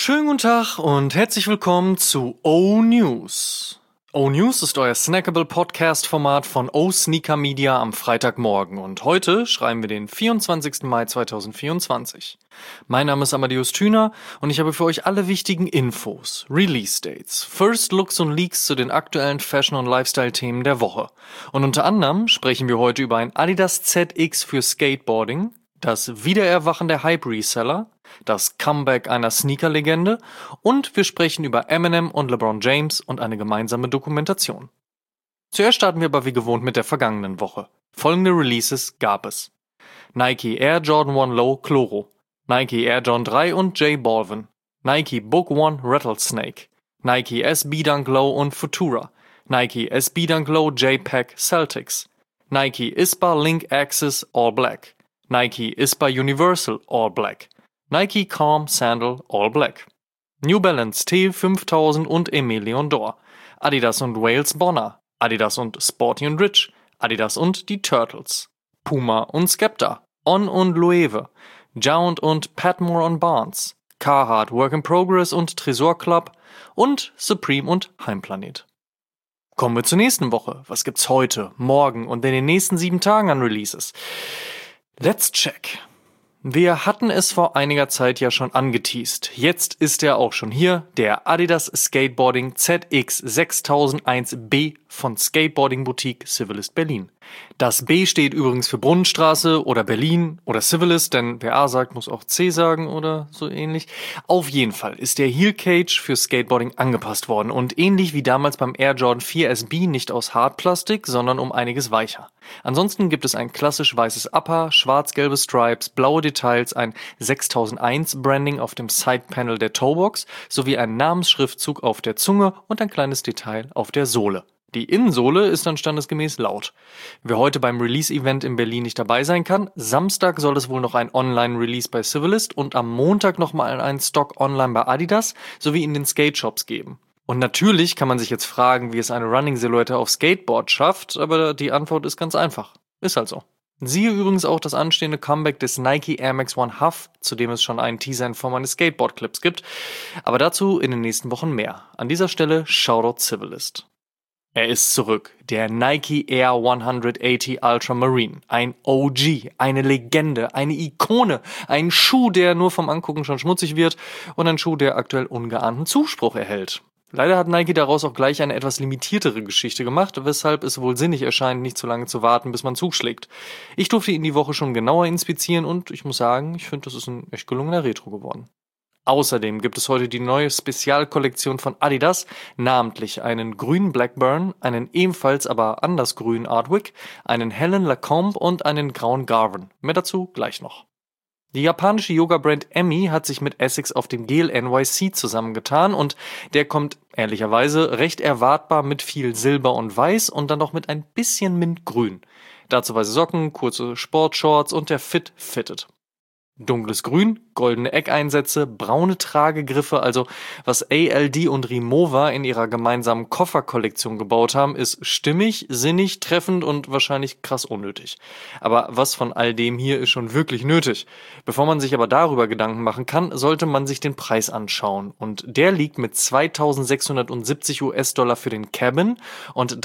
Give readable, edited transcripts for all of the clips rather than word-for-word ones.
Schönen guten Tag und herzlich willkommen zu O-News. O-News ist euer snackable Podcast-Format von O-Sneaker Media am Freitagmorgen und heute schreiben wir den 24. Mai 2024. Mein Name ist Amadeus Thüner und ich habe für euch alle wichtigen Infos, Release-Dates, First Looks und Leaks zu den aktuellen Fashion- und Lifestyle-Themen der Woche. Und unter anderem sprechen wir heute über ein Adidas ZX für Skateboarding, das Wiedererwachen der Hype-Reseller, das Comeback einer Sneaker-Legende und wir sprechen über Eminem und LeBron James und eine gemeinsame Dokumentation. Zuerst starten wir aber wie gewohnt mit der vergangenen Woche. Folgende Releases gab es: Nike Air Jordan 1 Low Chloro, Nike Air Jordan 3 und J Balvin, Nike Book 1 Rattlesnake, Nike SB Dunk Low und Futura, Nike SB Dunk Low JPEG Celtics, Nike ISPA Link Axis All Black, Nike ISPA Universal All Black, Nike Calm Sandal All Black, New Balance T5000 und Emilion Dor, Adidas und Wales Bonner, Adidas und Sporty und Rich, Adidas und die Turtles, Puma und Skepta, On und Loewe, Jound und Patmore und Barnes, Carhartt Work in Progress und Tresor Club und Supreme und Heimplanet. Kommen wir zur nächsten Woche. Was gibt's heute, morgen und in den nächsten 7 Tagen an Releases? Let's check. Wir hatten es vor einiger Zeit ja schon angeteast. Jetzt ist er auch schon hier, der Adidas Skateboarding ZX 6001B von Skateboarding Boutique Civilist Berlin. Das B steht übrigens für Brunnenstraße oder Berlin oder Civilist, denn wer A sagt, muss auch C sagen oder so ähnlich. Auf jeden Fall ist der Heel Cage für Skateboarding angepasst worden und ähnlich wie damals beim Air Jordan 4 SB nicht aus Hartplastik, sondern um einiges weicher. Ansonsten gibt es ein klassisch weißes Upper, schwarz-gelbe Stripes, blaue Details, ein 6001 Branding auf dem Sidepanel der Toebox sowie ein Namensschriftzug auf der Zunge und ein kleines Detail auf der Sohle. Die Innensohle ist dann standesgemäß laut. Wer heute beim Release-Event in Berlin nicht dabei sein kann, Samstag soll es wohl noch ein Online-Release bei Civilist und am Montag nochmal einen Stock online bei Adidas sowie in den Skate-Shops geben. Und natürlich kann man sich jetzt fragen, wie es eine Running-Silhouette auf Skateboard schafft, aber die Antwort ist ganz einfach. Ist halt so. Siehe übrigens auch das anstehende Comeback des Nike Air Max 1 Huff, zu dem es schon einen Teaser in Form eines Skateboard-Clips gibt. Aber dazu in den nächsten Wochen mehr. An dieser Stelle Shoutout Civilist. Er ist zurück, der Nike Air 180 Ultramarine. Ein OG, eine Legende, eine Ikone, ein Schuh, der nur vom Angucken schon schmutzig wird und ein Schuh, der aktuell ungeahnten Zuspruch erhält. Leider hat Nike daraus auch gleich eine etwas limitiertere Geschichte gemacht, weshalb es wohl sinnig erscheint, nicht zu lange zu warten, bis man zuschlägt. Ich durfte ihn die Woche schon genauer inspizieren und ich muss sagen, ich finde, das ist ein echt gelungener Retro geworden. Außerdem gibt es heute die neue Spezialkollektion von Adidas, namentlich einen grünen Blackburn, einen ebenfalls aber anders grünen Artwick, einen hellen Lacombe und einen grauen Garvin. Mehr dazu gleich noch. Die japanische Yoga-Brand Emi hat sich mit Essex auf dem Gel NYC zusammengetan und der kommt ehrlicherweise recht erwartbar mit viel Silber und Weiß und dann noch mit ein bisschen Mintgrün. Dazu weiße Socken, kurze Sportshorts und der Fit fittet. Dunkles Grün, goldene Eckeinsätze, braune Tragegriffe, also was ALD und Rimowa in ihrer gemeinsamen Kofferkollektion gebaut haben, ist stimmig, sinnig, treffend und wahrscheinlich krass unnötig. Aber was von all dem hier ist schon wirklich nötig? Bevor man sich aber darüber Gedanken machen kann, sollte man sich den Preis anschauen. Und der liegt mit 2.670 US-Dollar für den Cabin und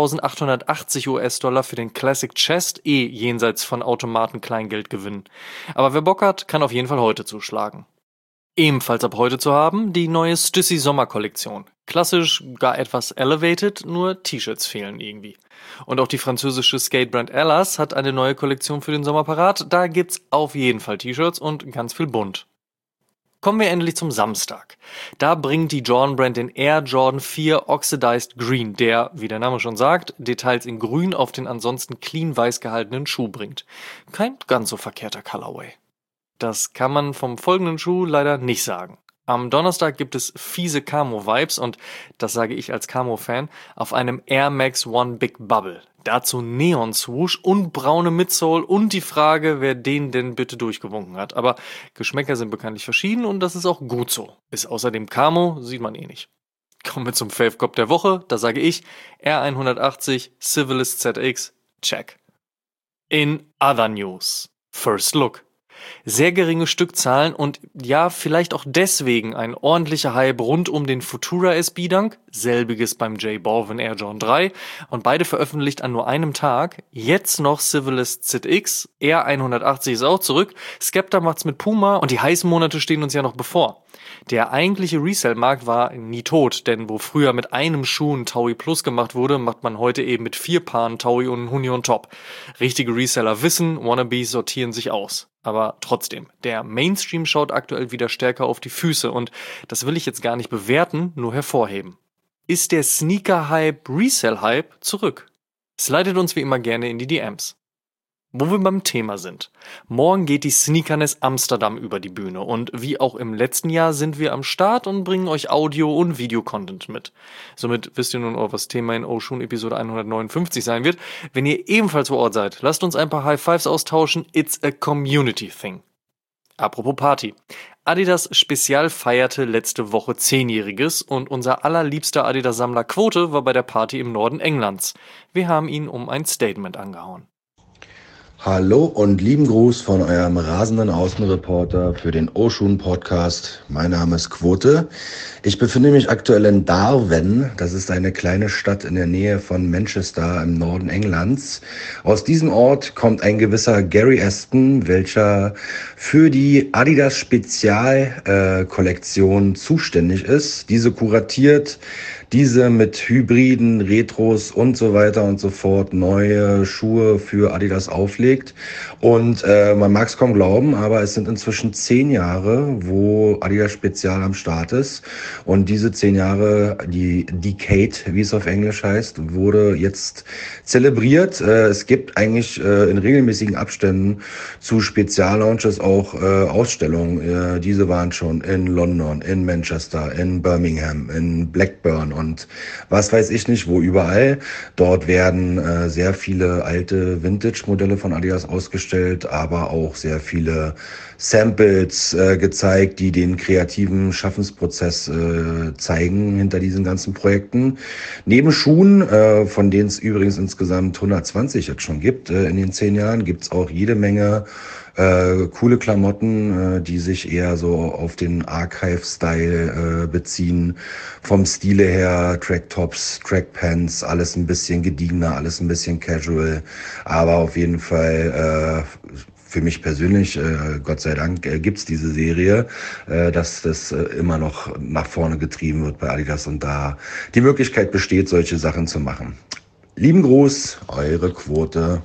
3.880 US-Dollar für den Classic Chest, jenseits von Automaten-Kleingeldgewinnen. Aber wer Bock hat, kann auf jeden Fall heute zuschlagen. Ebenfalls ab heute zu haben, die neue Stussy Sommerkollektion. Klassisch, gar etwas elevated, nur T-Shirts fehlen irgendwie. Und auch die französische Skatebrand Ellas hat eine neue Kollektion für den Sommer parat. Da gibt's auf jeden Fall T-Shirts und ganz viel bunt. Kommen wir endlich zum Samstag. Da bringt die Jordan-Brand den Air Jordan 4 Oxidized Green, der, wie der Name schon sagt, Details in Grün auf den ansonsten clean weiß gehaltenen Schuh bringt. Kein ganz so verkehrter Colorway. Das kann man vom folgenden Schuh leider nicht sagen. Am Donnerstag gibt es fiese Camo-Vibes und, das sage ich als Camo-Fan, auf einem Air Max One Big Bubble. Dazu Neon-Swoosh und braune Midsole und die Frage, wer den denn bitte durchgewunken hat. Aber Geschmäcker sind bekanntlich verschieden und das ist auch gut so. Ist außerdem Camo, sieht man eh nicht. Kommen wir zum Fave-Cop der Woche, da sage ich R180 Civilist ZX, check. In other news, First Look. Sehr geringe Stückzahlen und ja, vielleicht auch deswegen ein ordentlicher Hype rund um den Futura SB Dunk, selbiges beim J Balvin Air Jordan 3 und beide veröffentlicht an nur einem Tag. Jetzt noch Civilist ZX, Air 180 ist auch zurück, Skepta macht's mit Puma und die heißen Monate stehen uns ja noch bevor. Der eigentliche Resell-Markt war nie tot, denn wo früher mit einem Schuh ein Taui Plus gemacht wurde, macht man heute eben mit 4 Paaren Taui und ein Huni on Top. Richtige Reseller wissen, Wannabes sortieren sich aus. Aber trotzdem, der Mainstream schaut aktuell wieder stärker auf die Füße und das will ich jetzt gar nicht bewerten, nur hervorheben. Ist der Sneaker-Hype, Resell-Hype zurück? Slidet uns wie immer gerne in die DMs. Wo wir beim Thema sind. Morgen geht die Sneakerness Amsterdam über die Bühne und wie auch im letzten Jahr sind wir am Start und bringen euch Audio- und Videocontent mit. Somit wisst ihr nun auch, was Thema in Oshun Episode 159 sein wird. Wenn ihr ebenfalls vor Ort seid, lasst uns ein paar High Fives austauschen. It's a community thing. Apropos Party. Adidas Spezial feierte letzte Woche 10-Jähriges und unser allerliebster Adidas-Sammler Quote war bei der Party im Norden Englands. Wir haben ihn um ein Statement angehauen. Hallo und lieben Gruß von eurem rasenden Außenreporter für den Oshun Podcast. Mein Name ist Quote. Ich befinde mich aktuell in Darwen. Das ist eine kleine Stadt in der Nähe von Manchester im Norden Englands. Aus diesem Ort kommt ein gewisser Gary Aston, welcher für die Adidas Spezialkollektion zuständig ist. Diese kuratiert, diese mit Hybriden, Retros und so weiter und so fort neue Schuhe für Adidas auflegt. Und man mag es kaum glauben, aber es sind inzwischen 10 Jahre, wo Adidas Spezial am Start ist. Und diese 10 Jahre, die Decade, wie es auf Englisch heißt, wurde jetzt zelebriert. Es gibt eigentlich in regelmäßigen Abständen zu Speziallaunches auch Ausstellungen. Diese waren schon in London, in Manchester, in Birmingham, in Blackburn und was weiß ich nicht, wo überall. Dort werden sehr viele alte Vintage-Modelle von Adidas ausgestellt, aber auch sehr viele Samples gezeigt, die den kreativen Schaffensprozess zeigen hinter diesen ganzen Projekten. Neben Schuhen, von denen es übrigens insgesamt 120 jetzt schon gibt in den 10 Jahren, gibt's auch jede Menge coole Klamotten, die sich eher so auf den Archive-Style beziehen. Vom Stile her, Tracktops, Trackpants, alles ein bisschen gediegener, alles ein bisschen casual. Aber auf jeden Fall für mich persönlich, Gott sei Dank, gibt's diese Serie, dass das immer noch nach vorne getrieben wird bei Adidas und da die Möglichkeit besteht, solche Sachen zu machen. Lieben Gruß, eure Quote.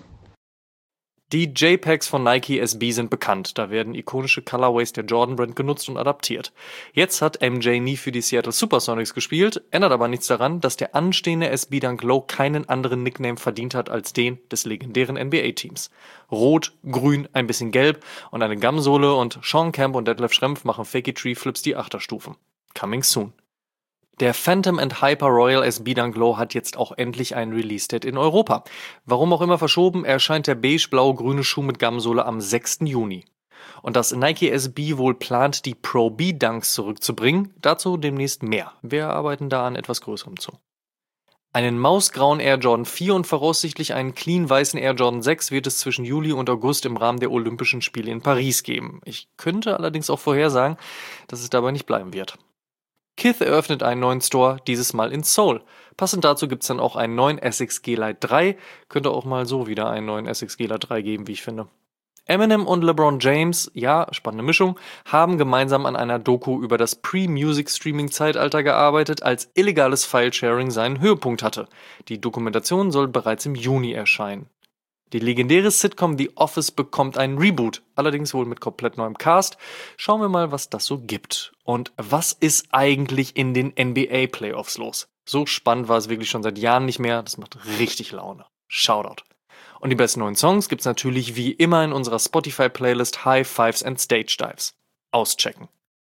Die JPEGs von Nike SB sind bekannt, da werden ikonische Colorways der Jordan Brand genutzt und adaptiert. Jetzt hat MJ nie für die Seattle Supersonics gespielt, ändert aber nichts daran, dass der anstehende SB Dunk Low keinen anderen Nickname verdient hat als den des legendären NBA-Teams. Rot, grün, ein bisschen gelb und eine Gamsohle und Sean Kemp und Detlef Schrempf machen Fakey Tree Flips die Achterstufen. Coming soon. Der Phantom and Hyper Royal SB Dunk Low hat jetzt auch endlich einen Release-Date in Europa. Warum auch immer verschoben, erscheint der beige-blau-grüne Schuh mit Gamsohle am 6. Juni. Und dass Nike SB wohl plant, die Pro B Dunks zurückzubringen, dazu demnächst mehr. Wir arbeiten da an etwas Größerem zu. Einen mausgrauen Air Jordan 4 und voraussichtlich einen clean weißen Air Jordan 6 wird es zwischen Juli und August im Rahmen der Olympischen Spiele in Paris geben. Ich könnte allerdings auch vorhersagen, dass es dabei nicht bleiben wird. Kith eröffnet einen neuen Store, dieses Mal in Seoul. Passend dazu gibt's dann auch einen neuen Essex G-Lite 3. Könnte auch mal so wieder einen neuen Essex G-Lite 3 geben, wie ich finde. Eminem und LeBron James, ja, spannende Mischung, haben gemeinsam an einer Doku über das Pre-Music-Streaming-Zeitalter gearbeitet, als illegales File-Sharing seinen Höhepunkt hatte. Die Dokumentation soll bereits im Juni erscheinen. Die legendäre Sitcom The Office bekommt einen Reboot, allerdings wohl mit komplett neuem Cast. Schauen wir mal, was das so gibt. Und was ist eigentlich in den NBA-Playoffs los? So spannend war es wirklich schon seit Jahren nicht mehr. Das macht richtig Laune. Shoutout. Und die besten neuen Songs gibt's natürlich wie immer in unserer Spotify-Playlist High Fives and Stage Dives. Auschecken.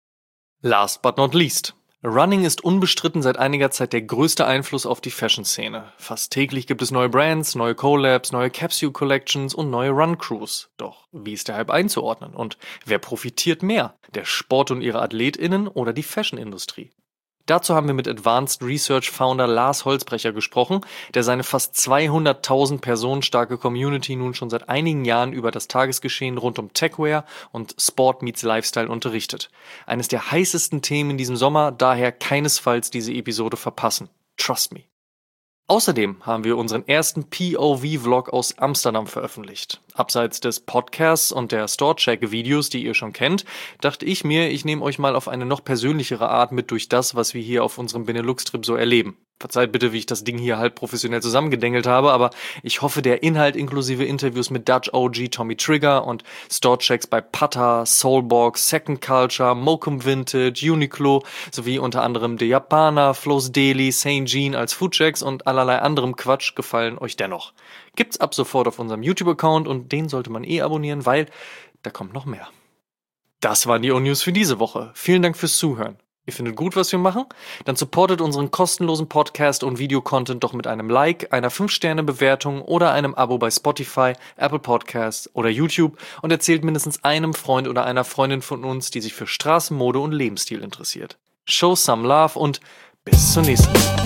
Last but not least. Running ist unbestritten seit einiger Zeit der größte Einfluss auf die Fashion-Szene. Fast täglich gibt es neue Brands, neue Collabs, neue Capsule Collections und neue Run-Crews. Doch wie ist der Hype einzuordnen? Und wer profitiert mehr? Der Sport und ihre AthletInnen oder die Fashion-Industrie? Dazu haben wir mit Advanced Research Founder Lars Holzbrecher gesprochen, der seine fast 200.000 Personen starke Community nun schon seit einigen Jahren über das Tagesgeschehen rund um Techwear und Sport meets Lifestyle unterrichtet. Eines der heißesten Themen in diesem Sommer, daher keinesfalls diese Episode verpassen. Trust me. Außerdem haben wir unseren ersten POV-Vlog aus Amsterdam veröffentlicht. Abseits des Podcasts und der Store-Check-Videos, die ihr schon kennt, dachte ich mir, ich nehme euch mal auf eine noch persönlichere Art mit durch das, was wir hier auf unserem Benelux-Trip so erleben. Verzeiht bitte, wie ich das Ding hier halb professionell zusammengedengelt habe, aber ich hoffe, der Inhalt inklusive Interviews mit Dutch OG Tommy Trigger und Store-Checks bei Pata, Soulbox, Second Culture, Mokum Vintage, Uniqlo sowie unter anderem De Japana, Flo's Deli, St. Jean als Foodchecks und allerlei anderem Quatsch gefallen euch dennoch. Gibt's ab sofort auf unserem YouTube-Account und den sollte man abonnieren, weil da kommt noch mehr. Das waren die O-News für diese Woche. Vielen Dank fürs Zuhören. Ihr findet gut, was wir machen? Dann supportet unseren kostenlosen Podcast und Videocontent doch mit einem Like, einer 5-Sterne-Bewertung oder einem Abo bei Spotify, Apple Podcasts oder YouTube und erzählt mindestens einem Freund oder einer Freundin von uns, die sich für Straßenmode und Lebensstil interessiert. Show some love und bis zur nächsten Mal.